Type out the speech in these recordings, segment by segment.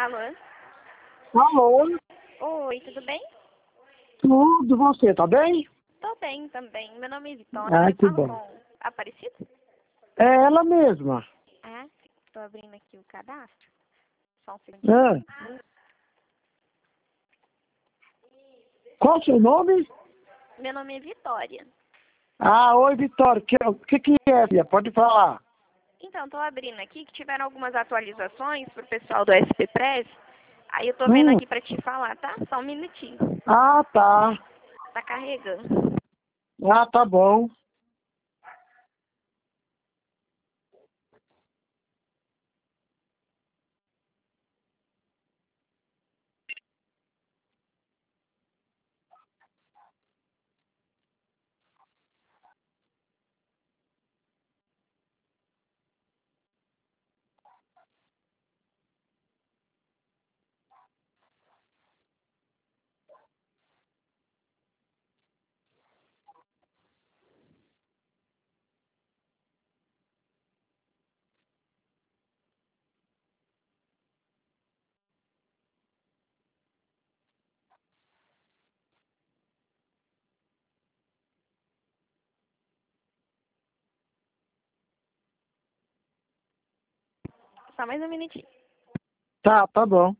Alô? Alô, Oi, tudo bem? tudo, você, tá bem? Tô bem também. Meu nome é Vitória. Ah, Eu que falo bom. com Aparecida? É ela mesma. Ah, sim. Tô abrindo aqui o cadastro. Só um segundinho. Ah, qual o seu nome? Meu nome é Vitória. Ah, oi, Vitória. O que é, filha? Pode falar. Então, tô abrindo aqui que tiveram algumas atualizações pro pessoal do SP Press. Aí eu tô vendo Hum, aqui pra te falar, tá? Só um minutinho. tá. Tá carregando. Ah, tá bom. Só mais um minutinho. Tá bom.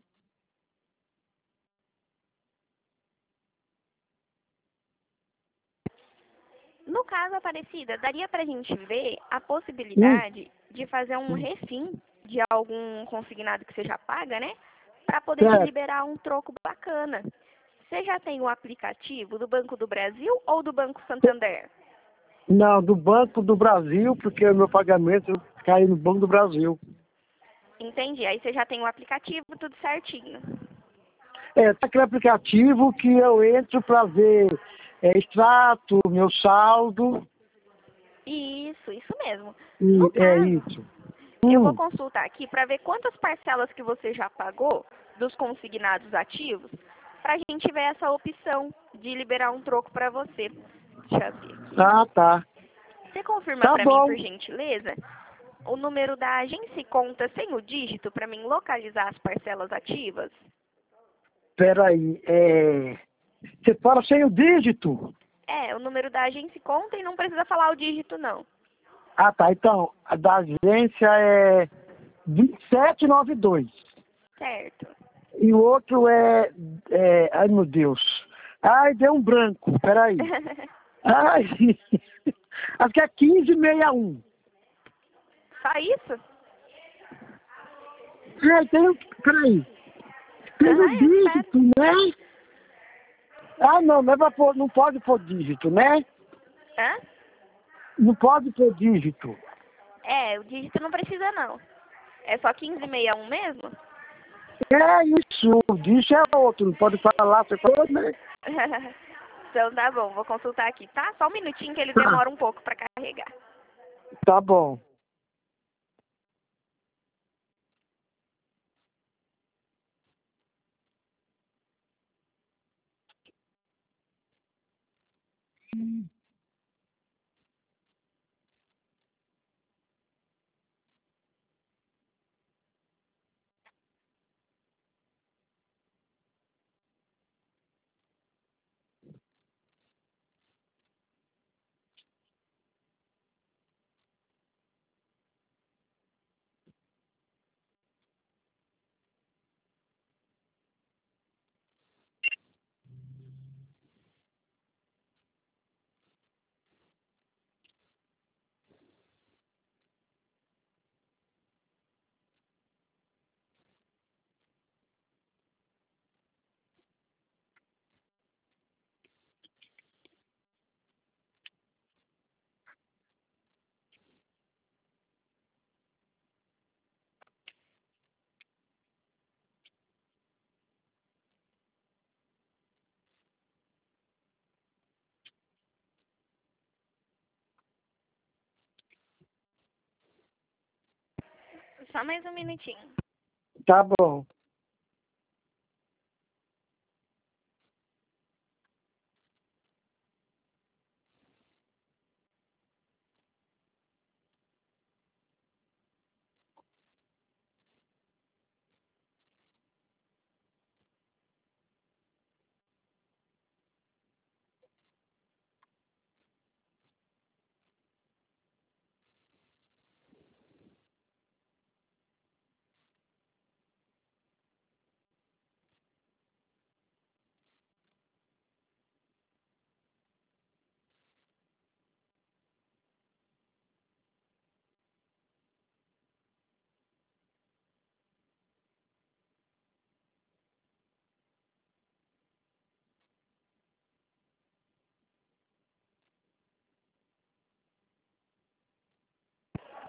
No caso, Aparecida, daria pra gente ver a Hum, possibilidade de fazer um refim de algum consignado que você já paga, né? Pra poder te certo. liberar um troco bacana. Você já tem o aplicativo do Banco do Brasil ou do Banco Santander? Não, do Banco do Brasil, porque o meu pagamento caiu no Banco do Brasil. Entendi. Aí você já tem o aplicativo, tudo certinho. Tá aquele aplicativo que eu entro pra ver extrato, meu saldo, Isso mesmo. No e é caso, isso. eu vou Hum, consultar aqui para ver quantas parcelas que você já pagou dos consignados ativos, para a gente ver essa opção de liberar um troco para você. Deixa eu ver aqui. tá. Você confirma Tá para mim, por bom. gentileza, o número da agência e conta sem o dígito para mim localizar as parcelas ativas? Peraí, você fala sem o dígito? É, o número da agência e conta e não precisa falar o dígito, não. Ah, tá. Então, a da agência é 2792. Certo. E o outro ai, meu Deus. Ai, deu um branco. Peraí. Ai, acho que é 1561. Só isso? Ai, peraí. Tem o Aham, eu espero. dígito, né? Ah, não, não, não pode pôr dígito, né? Hã? Não pode pôr dígito. É, o dígito não precisa, não. É só 1561 mesmo? É isso, o dígito é outro. Não pode falar, você falou, né? Então tá bom, vou consultar aqui, tá? Só um minutinho que ele Tá, demora um pouco para carregar. tá bom. Só mais um minutinho. Tá bom.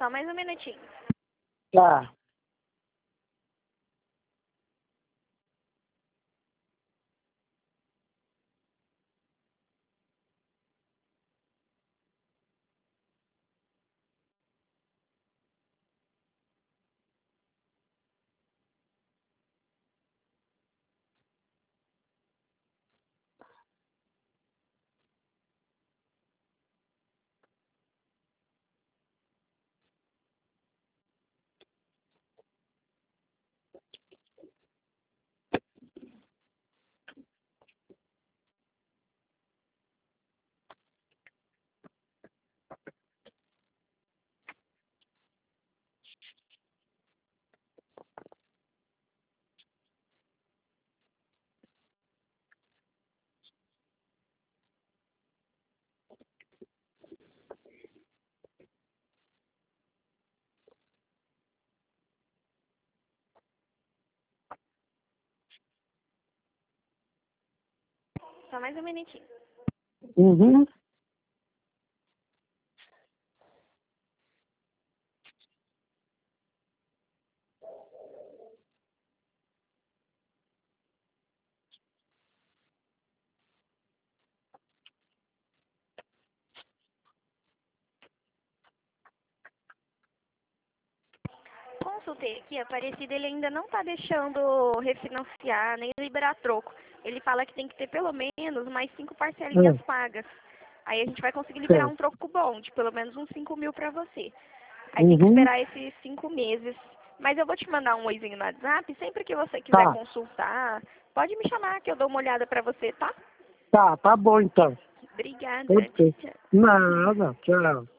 Só mais um minutinho. Tá. Só mais um minutinho. Uhum. Consultei aqui, Aparecido, ele ainda não está deixando refinanciar, nem liberar troco. Ele fala que tem que ter pelo menos mais 5 parcelinhas pagas. Aí a gente vai conseguir liberar um Certo. troco bom, de pelo menos uns 5 mil para você. Aí tem que Uhum. esperar esses 5 meses. Mas eu vou te mandar um oizinho no WhatsApp, sempre que você quiser Tá. consultar, pode me chamar que eu dou uma olhada para você, tá? Tá bom então. Obrigada. Ok. Tchau, tchau. Nada, tchau.